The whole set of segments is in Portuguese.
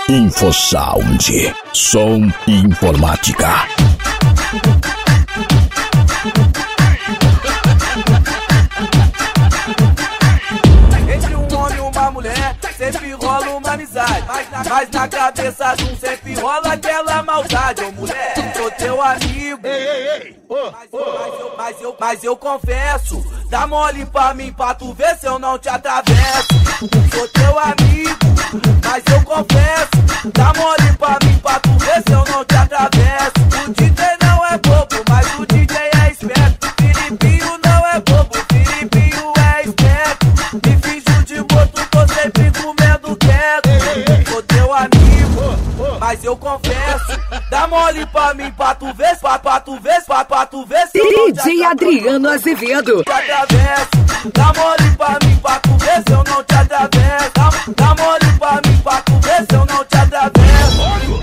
InfoSound, som e informática. Entre um homem e uma mulher sempre rola uma amizade, mas na cabeça de um sempre rola aquela maldade. Ô mulher, sou teu amigo, mas eu confesso, dá mole pra mim pra tu ver se eu não te atravesso. Sou teu amigo, mas eu confesso, dá mole pra mim pra tu ver se eu não te atravesso. O DJ não é bobo, mas o DJ é esperto. Filipinho não é bobo, Filipinho é esperto. Me finjo de morto, tô sempre comendo quieto. Sou teu amigo, mas eu confesso, dá mole pra mim pra tu ver, pra tu ver se eu não te DJ Adriano Azevedo. te atravesso. Dá mole pra mim pra tu ver se eu não te atravesso. Dá mole pra mim pra tu ver se eu não te atravesso.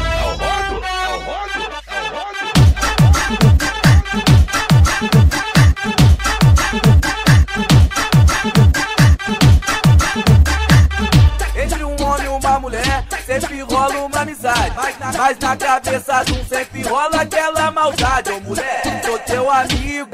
Entre um homem e uma mulher sempre rola uma amizade, mas na cabeça de um sempre rola aquela maldade. Ô mulher, sou teu amigo,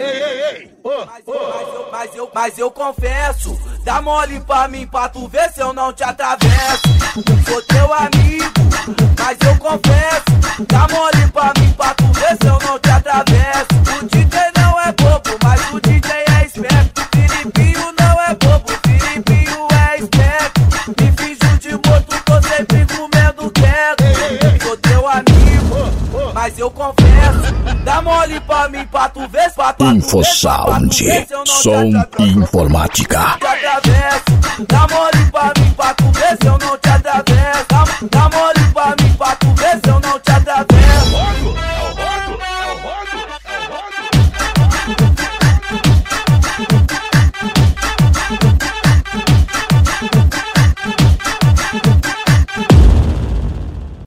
mas eu confesso, dá mole pra mim pra tu ver se eu não te atravesso. Sou teu amigo, mas eu confesso, dá mole pra mim pra tu ver se eu não te atravesso. O DJ não é bobo, mas o DJ é esperto. Filipinho não é bobo, Filipinho é esperto. Me finjo de morto, tô sempre comendo quieto. Sou teu amigo, mas eu confesso, dá mole pra mim pra tu ver se InfoSound, som e informática. Dá mole pra mim pra tu ver se eu não te atravesso.